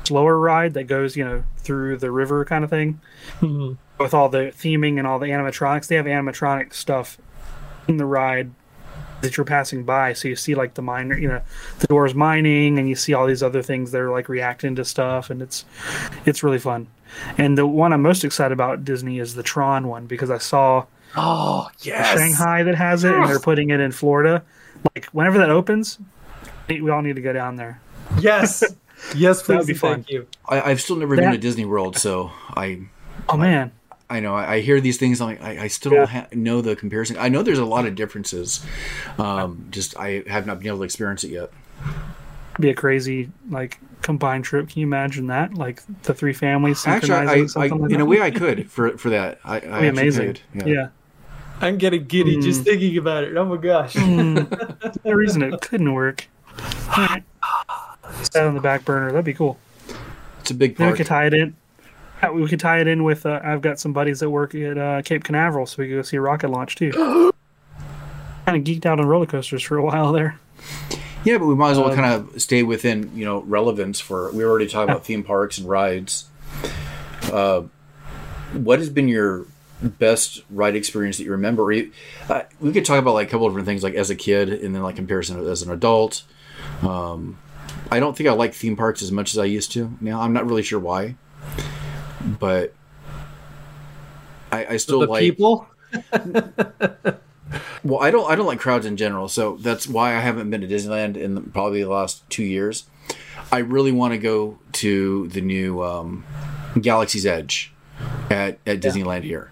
slower ride that goes, you know, through the river kind of thing. Mhm. With all the theming and all the animatronics. They have animatronic stuff in the ride that you're passing by. So you see like the miner, you know, the doors mining, and you see all these other things that are like reacting to stuff, and it's it's really fun. And the one I'm most excited about at Disney is the Tron one, because I saw Oh yes, Shanghai that has it, and they're putting it in Florida. Like whenever that opens, we all need to go down there. yes, yes. That would Please, be and fun. thank you. I, I've still never That- been to Disney World, so I Oh man, I know I, I hear these things. I'm like, I, I still Yeah. don't ha- know the comparison. I know there's a lot of differences. Um, just I have not been able to experience it yet. it'd be a crazy like combined trip. Can you imagine that? Like the three families Actually, I, synchronizing I, something like in that? a way, I could for for that. I, I That'd be actually amazing. could, Yeah. I'm getting giddy Mm. just thinking about it. Oh my gosh. Mm, there's no reason it couldn't work. Alright. Set on the back burner. That'd be cool. It's a big Then we park. could tie it in. uh, We could tie it in with. Uh, I've got some buddies that work at uh, Cape Canaveral, so we could go see a rocket launch too. Kind of geeked out on roller coasters for a while there. Yeah, but we might as well Um, kind of stay within, you know, relevance for. We were already talking about theme parks and rides. Uh, what has been your best ride experience that you remember? Or you, uh, we could talk about like a couple of different things, like as a kid, and then like comparison as an adult. Um, I don't think I like theme parks as much as I used to. Now I'm not really sure why, but I, I still The like people. Well, I don't. I don't like crowds in general, so that's why I haven't been to Disneyland in the, probably the last two years. I really want to go to the new um, Galaxy's Edge at at Disneyland here,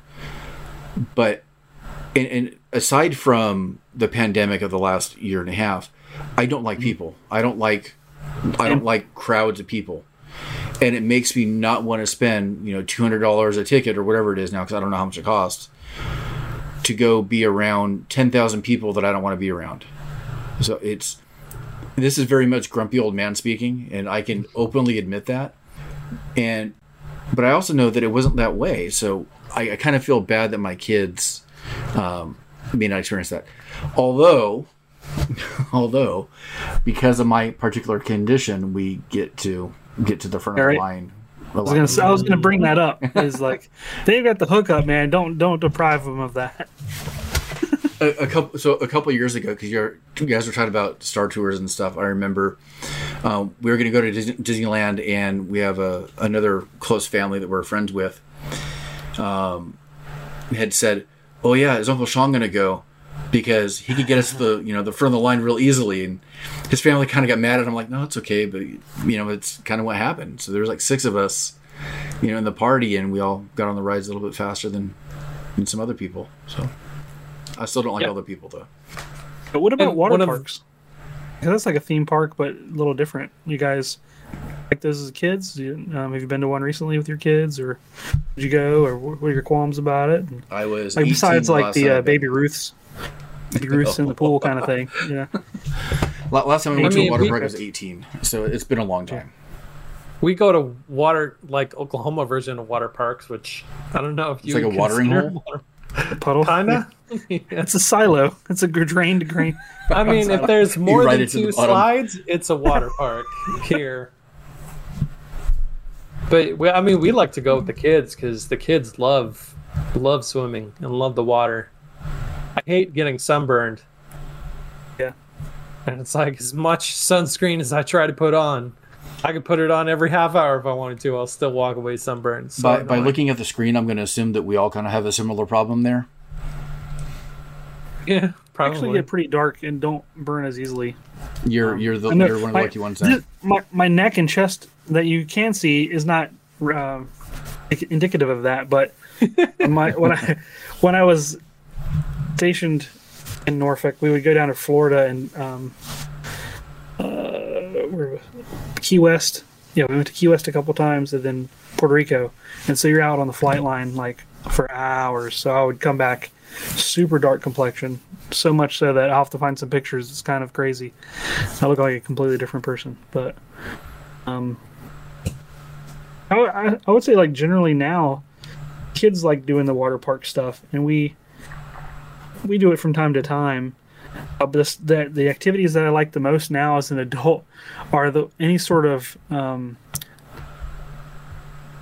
but and, and aside from the pandemic of the last year and a half, I don't like people. I don't like. I don't like crowds of people, and it makes me not want to spend you know two hundred dollars a ticket or whatever it is now, because I don't know how much it costs to go be around ten thousand people that I don't want to be around. So it's, this is very much grumpy old man speaking, and I can openly admit that. And, but I also know that it wasn't that way. So I, I kind of feel bad that my kids um, may not experience that. Although, although, because of my particular condition, we get to get to the front of All the right. line. I was gonna. say- I was gonna bring that up. Is like they've got the hookup, man. Don't don't deprive them of that. a, a couple so a couple of years ago, because you're you guys were talking about Star Tours and stuff. I remember um, we were going to go to Dis- Disneyland, and we have a another close family that we're friends with. Um, had said, "Oh yeah, is Uncle Sean going to go?" Because he could get us the you know the front of the line real easily, and his family kind of got mad at him. Like, no, it's okay, but you know it's kind of what happened. So there was like six of us, you know, in the party, and we all got on the rides a little bit faster than than some other people. So I still don't like Yep. other people though. But what about And water one of- parks? 'Cause that's like a theme park, but a little different. You guys like those as kids? Do you- Um, have you been to one recently with your kids, or did you go, or what are your qualms about it? And, I was like besides eighteen like last the time uh, I've been. baby Ruths, baby Ruths in the pool kind of thing. Yeah. La- Last time I went I to mean, a water we- park, I was eighteen, so it's been a long time. We go to water, like Oklahoma version of water parks, which I don't know if you like a would watering consider hole? water- The puddle. Kinda. It's a silo. It's a drained grain. I mean, if there's more ride than it to the two bottom. slides, it's a water park here. But we, I mean, we like to go with the kids because the kids love love swimming and love the water. I hate getting sunburned, Yeah. and it's like as much sunscreen as I try to put on, I could put it on every half hour if I wanted to. I'll still walk away sunburned. So By, by annoying. looking at the screen, I'm going to assume that we all kind of have a similar problem there. yeah, probably. Actually, get pretty dark and don't burn as easily. You're you're the I know- you're one of the my- lucky ones. this- Then. my my neck and chest that you can see is not um, indicative of that, but my when I when I was stationed in Norfolk, we would go down to Florida and um, uh, where was it? Key West. Yeah, we went to Key West a couple times, and then Puerto Rico, and so you're out on the flight line like for hours. So I would come back super dark complexion, so much so that I'll have to find some pictures. It's kind of crazy. I look like a completely different person, but um, I, I, I would say like generally now, kids like doing the water park stuff, and we we do it from time to time. Uh, but this, the the activities that I like the most now as an adult are the any sort of um,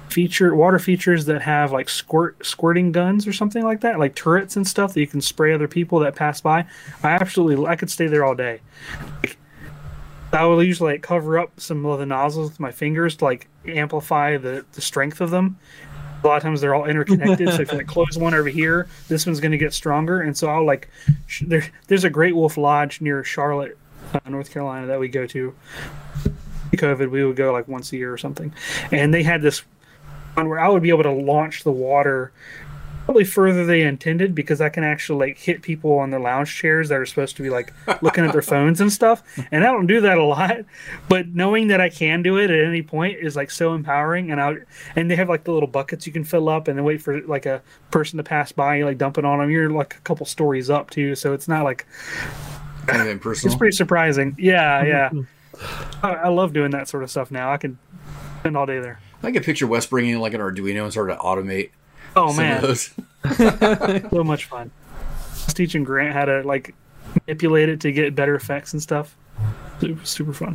feature water features that have like squirt squirting guns or something like that, like turrets and stuff that you can spray other people that pass by. I absolutely I could stay there all day. Like, I will usually like cover up some of the nozzles with my fingers to like amplify the, the strength of them. A lot of times they're all interconnected, so if you like close one over here, this one's going to get stronger. And so I'll like sh- there, there's a Great Wolf Lodge near Charlotte, uh, North Carolina that we go to. COVID, we would go like once a year or something, and they had this one where I would be able to launch the water probably further than they intended, because I can actually like hit people on their lounge chairs that are supposed to be like looking at their phones and stuff. And I don't do that a lot, but knowing that I can do it at any point is like so empowering. And I and they have like the little buckets you can fill up and then wait for like a person to pass by, you like dump it on them. You're like a couple stories up too, so it's not like kind of impersonal. It's pretty surprising. Yeah, yeah. I, I love doing that sort of stuff now. I can spend all day there. I can picture Wes bringing in like an Arduino and sort of automate. Oh some man, of those. So much fun. I was teaching Grant how to like manipulate it to get better effects and stuff. Super, super fun.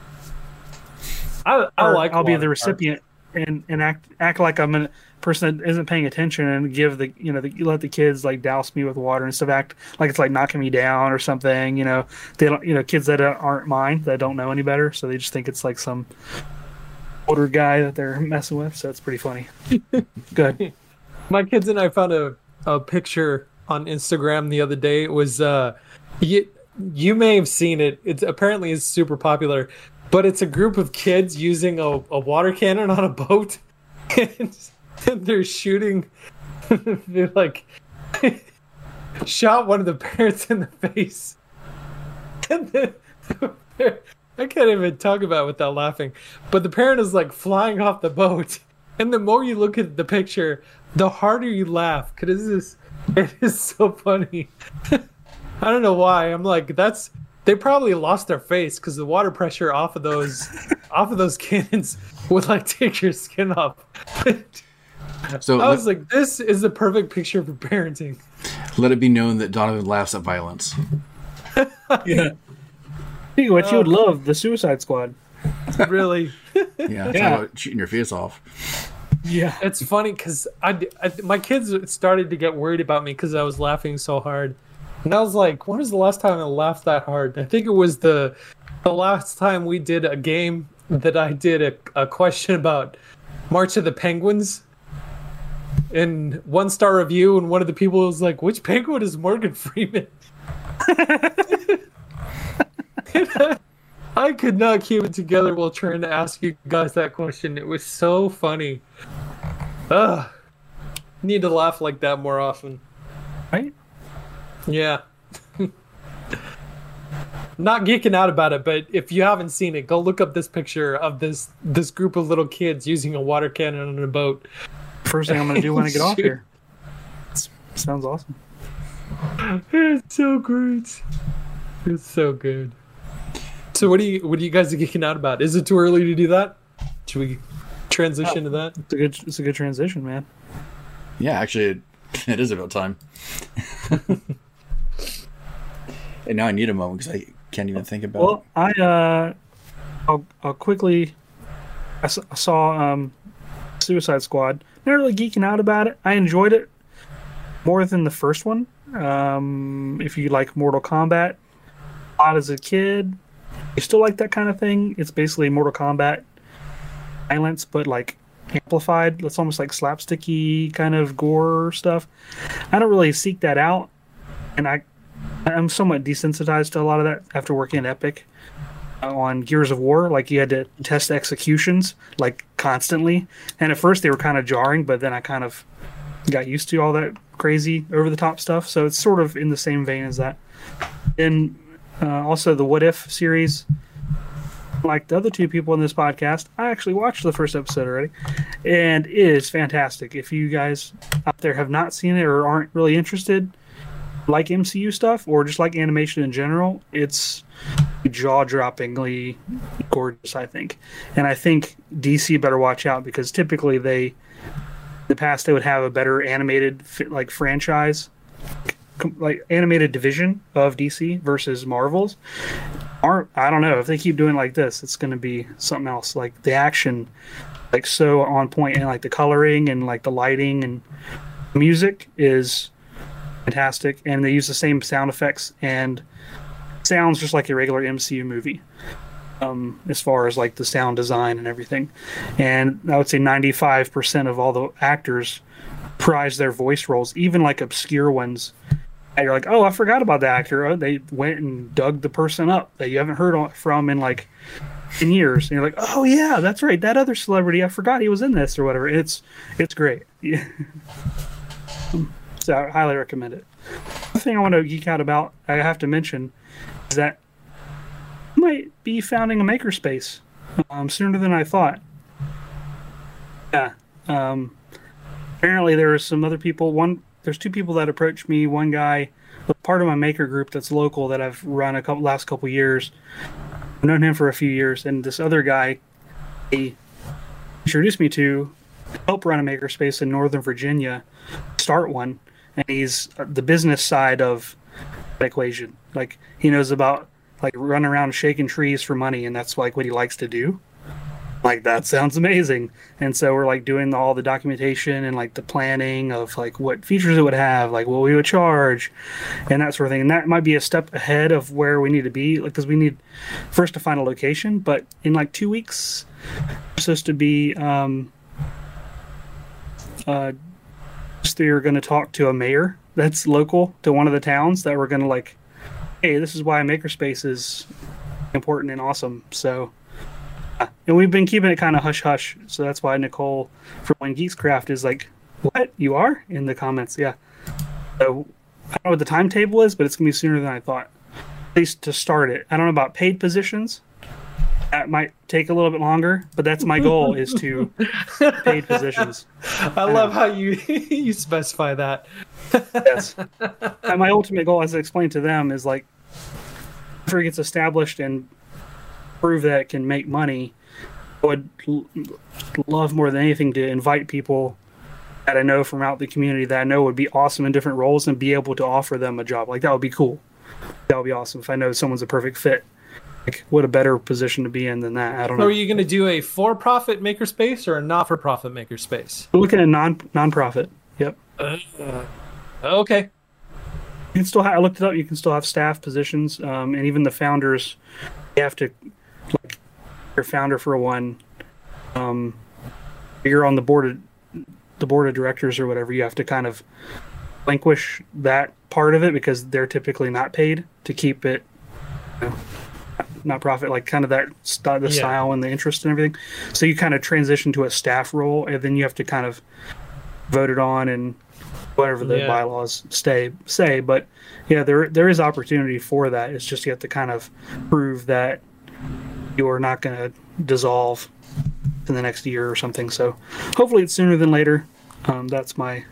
I, I Or like. I'll be water the parks. recipient and, and act act like I'm a person that isn't paying attention and give the you know the, let the kids like douse me with water and stuff. Act like it's like knocking me down or something. You know they don't you know kids that aren't mine that don't know any better, so they just think it's like some older guy that they're messing with. So it's pretty funny. Good. My kids and I found a, a picture on Instagram the other day. It was uh you, you may have seen it. It's apparently is super popular, but it's a group of kids using a, a water cannon on a boat, and, and they're shooting. They like shot one of the parents in the face, and then I can't even talk about it without laughing. But the parent is like flying off the boat, and the more you look at the picture, the harder you laugh, because it is, it is so funny. I don't know why. I'm like, that's they probably lost their face because the water pressure off of those off of those cannons would like take your skin off. So I let, was like, this is the perfect picture for parenting. let it be known that Donovan laughs at violence. Yeah. Speaking of which, you would love the Suicide Squad. Really, Yeah, talk Yeah. about shooting your face off. Yeah. it's funny because I, I my kids started to get worried about me because I was laughing so hard, and I was like, when was the last time I laughed that hard? I think it was the the last time we did a game that I did a, a question about March of the Penguins. In one star review, and one of the people was like, which penguin is Morgan Freeman? I could not keep it together while trying to ask you guys that question. It was so funny. Ugh. Need to laugh like that more often. Right? Yeah. Not geeking out about it, but if you haven't seen it, go look up this picture of this this group of little kids using a water cannon on a boat. First thing I'm going to do when I get off Shoot. here. Sounds awesome. It's so great. It's so good. So what do you what are you guys geeking out about? Is it too early to do that? Should we transition to that? It's a good, it's a good transition, man. Yeah, actually, it, it is about time. And now I need a moment because I can't even think about Well, I uh, I'll, I'll quickly. I s- I saw um, Suicide Squad. Not really geeking out about it. I enjoyed it more than the first one. Um, if you like Mortal Kombat, a lot as a kid, you still like that kind of thing. It's basically Mortal Kombat violence, but like amplified. It's almost like slapsticky kind of gore stuff. I don't really seek that out, and I I'm somewhat desensitized to a lot of that after working at Epic uh, on Gears of War. Like, you had to test executions like constantly, and at first they were kind of jarring, but then I kind of got used to all that crazy over the top stuff. So it's sort of in the same vein as that. And uh, also the What If series. Like the other two people in this podcast, I actually watched the first episode already, and it is fantastic. If you guys out there have not seen it or aren't really interested, like M C U stuff or just like animation in general, it's jaw-droppingly gorgeous, I think. And I think D C better watch out, because typically they, in the past, they would have a better animated like franchise, like animated division of D C versus Marvel's. Aren't I don't know if they keep doing like this, it's going to be something else. Like the action like so on point, and like the coloring and like the lighting and music is fantastic, and they use the same sound effects and sounds just like a regular M C U movie. Um, as far as like the sound design and everything, and I would say ninety-five percent of all the actors prize their voice roles, even like obscure ones. And you're like, oh, I forgot about the actor. Oh, they went and dug the person up that you haven't heard from in like in years, and you're like, oh yeah, that's right, that other celebrity, I forgot he was in this or whatever. It's it's great. Yeah. So I highly recommend it. The thing I want to geek out about, I have to mention, is that I might be founding a makerspace um, sooner than I thought. Yeah. Um, apparently there are some other people. One, there's two people that approached me. One guy, part of my maker group that's local that I've run a couple last couple years. I've known him for a few years, and this other guy, he introduced me to help run a makerspace in Northern Virginia, start one, and he's the business side of that equation. Like he knows about like running around shaking trees for money, and that's like what he likes to do. Like, that sounds amazing. And so we're like doing all the documentation and like the planning of like what features it would have, like what we would charge and that sort of thing. And that might be a step ahead of where we need to be, like, because we need first to find a location. But in like two weeks, we're supposed to be um uh just they're going to talk to a mayor that's local to one of the towns that we're going to like, hey, this is why makerspace is important and awesome. So and we've been keeping it kind of hush-hush, so that's why Nicole from When Geeks Craft is like, what? You are? In the comments, yeah. So, I don't know what the timetable is, but it's going to be sooner than I thought. At least to start it. I don't know about paid positions. That might take a little bit longer, but that's my goal, is to paid positions. I love how you you specify that. Yes. And my ultimate goal, as I explained to them, is like, after it gets established and prove that it can make money, I would l- love more than anything to invite people that I know from out the community that I know would be awesome in different roles and be able to offer them a job. Like, that would be cool. That would be awesome if I know someone's a perfect fit. Like, what a better position to be in than that. I don't So know. are you going to do a for-profit makerspace or a not-for-profit makerspace? We're looking at non non-profit. Yep. Uh, okay. You can still have, I looked it up. You can still have staff positions, um, and even the founders, you have to, like, you're a founder for one. Um, you're on the board of the board of directors or whatever. You have to kind of relinquish that part of it because they're typically not paid to keep it, you know, not profit, like kind of that st- the Yeah. style and the interest and everything. So you kind of transition to a staff role, and then you have to kind of vote it on and whatever the Yeah. bylaws stay say. But yeah, there there is opportunity for that. It's just you have to kind of prove that you are not going to dissolve in the next year or something. So hopefully it's sooner than later. Um, that's my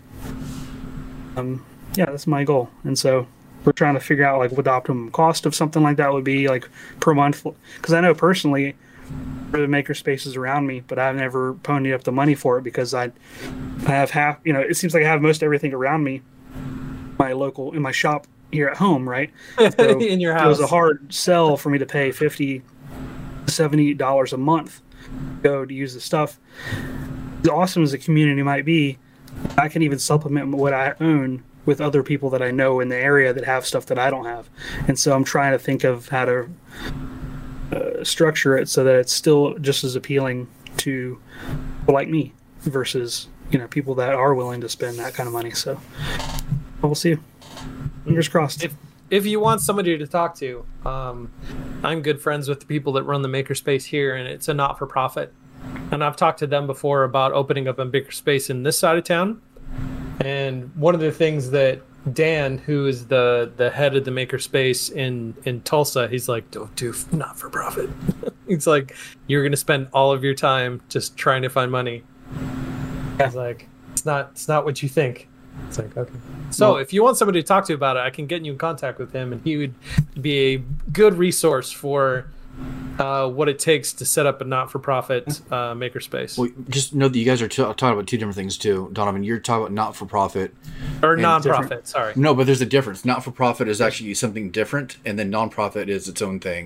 um yeah that's my goal. And so we're trying to figure out like what the optimum cost of something like that would be, like per month, because I know personally for the maker spaces around me, but I've never ponied up the money for it because I I have half, you know, it seems like I have most everything around me, my local, in my shop here at home, right? So In your house. it was a hard sell for me to pay fifty, seventy dollars a month to go to use the stuff. As awesome as the community might be, I can even supplement what I own with other people that I know in the area that have stuff that I don't have. And so I'm trying to think of how to uh, structure it so that it's still just as appealing to people like me versus, you know, people that are willing to spend that kind of money. So we'll see. Fingers crossed. If if you want somebody to talk to, um, I'm good friends with the people that run the makerspace here, and it's a not-for-profit. And I've talked to them before about opening up a makerspace in this side of town. And one of the things that Dan, who is the, the head of the makerspace in, in Tulsa, he's like, don't do not-for-profit. He's like, you're going to spend all of your time just trying to find money. He's like, it's not it's not what you think. It's like, okay. So Well, if you want somebody to talk to about it, I can get you in contact with him, and he would be a good resource for uh, what it takes to set up a not-for-profit uh, makerspace. Well, just know that you guys are t- talking about two different things too, Donovan. You're talking about not for profit. Or and non-profit, different- sorry. No, but there's a difference. Not for profit is actually something different, and then non-profit is its own thing.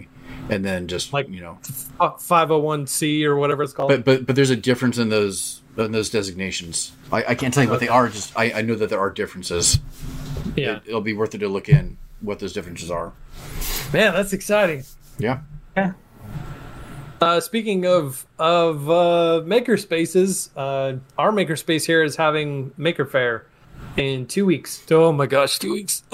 and then just Like you know. five oh one c or whatever it's called. But but but there's a difference in those in those designations. I, I can't tell you what they are. Just I, I know that there are differences. Yeah, It, it'll be worth it to look in what those differences are. man, that's exciting. Yeah. Yeah. Uh, speaking of of uh, maker spaces, uh, our makerspace here is having Maker Faire in two weeks. Oh my gosh, two weeks!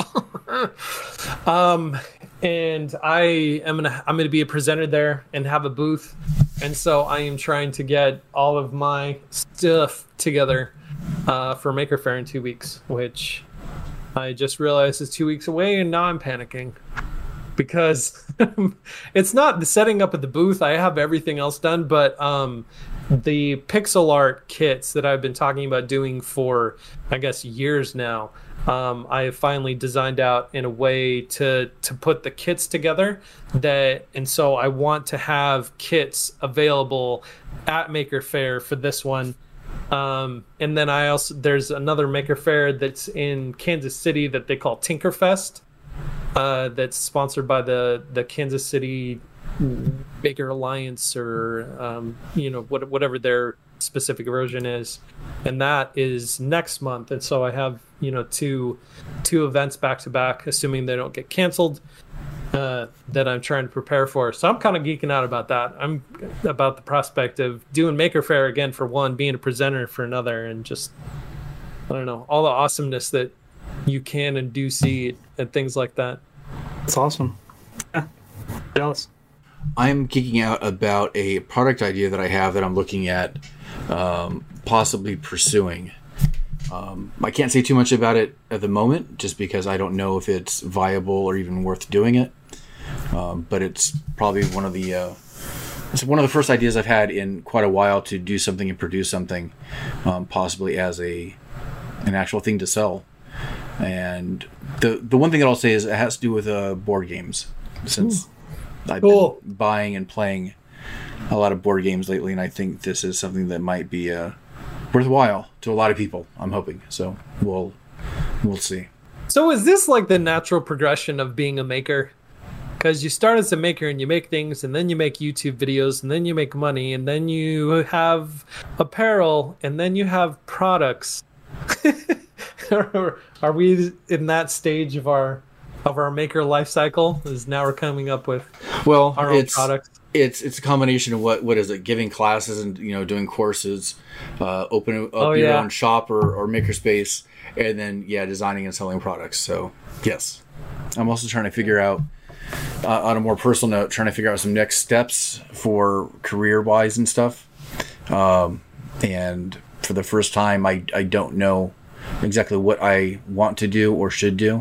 um, and I am gonna I'm gonna be a presenter there and have a booth, and so I am trying to get all of my stuff together uh, for Maker Faire in two weeks, which I just realized is two weeks away, and now I'm panicking. Because it's not the setting up of the booth. I have everything else done, but um, the pixel art kits that I've been talking about doing for, I guess, years now, um, I have finally designed out in a way to to put the kits together. That and so I want to have kits available at Maker Faire for this one. Um, and then I also there's another Maker Faire that's in Kansas City that they call Tinkerfest. Uh, that's sponsored by the, the Kansas City Maker Alliance or, um, you know, what, whatever their specific version is. And that is next month. And so I have, you know, two two events back to back, assuming they don't get canceled, uh, that I'm trying to prepare for. So I'm kind of geeking out about that. I'm about the prospect of doing Maker Faire again for one, being a presenter for another, and just, I don't know, all the awesomeness that you can and do see at things like that. That's awesome. Yeah. Jealous. I'm geeking out about a product idea that I have that I'm looking at um, possibly pursuing. Um, I can't say too much about it at the moment just because I don't know if it's viable or even worth doing it. Um, but it's probably one of the uh, it's one of the first ideas I've had in quite a while to do something and produce something, um, possibly as a an actual thing to sell. And the the one thing that I'll say is it has to do with uh, board games, since Ooh. I've cool. been buying and playing a lot of board games lately, and I think this is something that might be uh, worthwhile to a lot of people. I'm hoping so. We'll we'll see. So is this like the natural progression of being a maker? Because you start as a maker and you make things, and then you make YouTube videos, and then you make money, and then you have apparel, and then you have products. Are we in that stage of our of our maker life cycle? Is now we're coming up with well, our own it's, products? It's it's a combination of what what is it? Giving classes and you know doing courses, uh, opening up oh, your yeah. own shop or, or makerspace, and then yeah, designing and selling products. So yes, I'm also trying to figure out uh, on a more personal note, trying to figure out some next steps for career wise and stuff. Um, and for the first time, I I don't know exactly what I want to do or should do,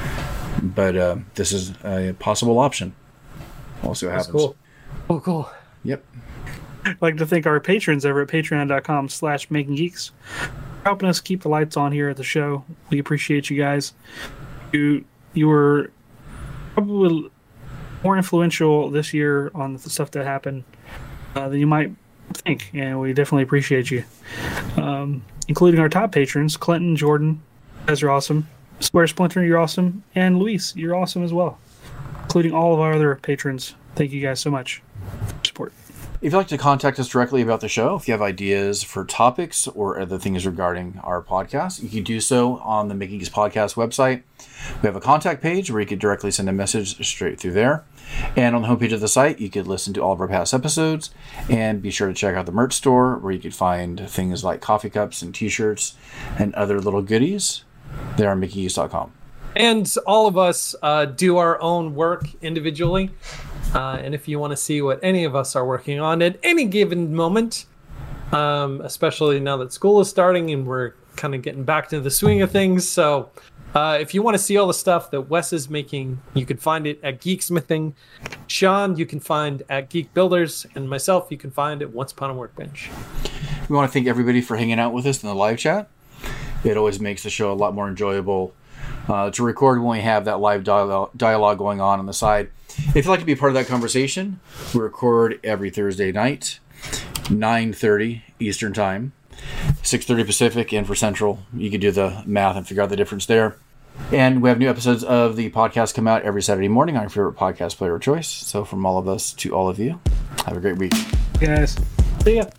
but uh, this is a possible option. We'll see what That's happens. Cool. Oh, cool. Yep. I'd like to thank our patrons over at patreon.com slash making geeks for helping us keep the lights on here at the show. We appreciate you guys. You you were probably more influential this year on the stuff that happened uh, than you might think, and we definitely appreciate you. Um, including our top patrons, Clinton, Jordan, you guys are awesome. Square Splinter, you're awesome. And Luis, you're awesome as well. Including all of our other patrons. Thank you guys so much for your support. If you'd like to contact us directly about the show, if you have ideas for topics or other things regarding our podcast, you can do so on the Making Geeks Podcast website. We have a contact page where you could directly send a message straight through there. And on the homepage of the site, you could listen to all of our past episodes, and be sure to check out the merch store where you could find things like coffee cups and t-shirts and other little goodies there on making geeks dot com. And all of us uh, do our own work individually. Uh, and if you want to see what any of us are working on at any given moment, um, especially now that school is starting and we're kind of getting back to the swing of things. So uh, if you want to see all the stuff that Wes is making, you can find it at Geeksmithing. Sean, you can find at Geek Builders. And myself, you can find at Once Upon a Workbench. We want to thank everybody for hanging out with us in the live chat. It always makes the show a lot more enjoyable uh, to record when we have that live dialogue, dialogue going on on the side. If you'd like to be part of that conversation, we record every Thursday night, nine thirty Eastern Time, six thirty Pacific, and for Central, you can do the math and figure out the difference there. And we have new episodes of the podcast come out every Saturday morning on your favorite podcast player of choice. So from all of us to all of you, have a great week. Guys, See ya.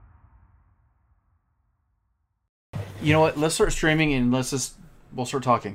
You know what? Let's start streaming and let's just, we'll start talking.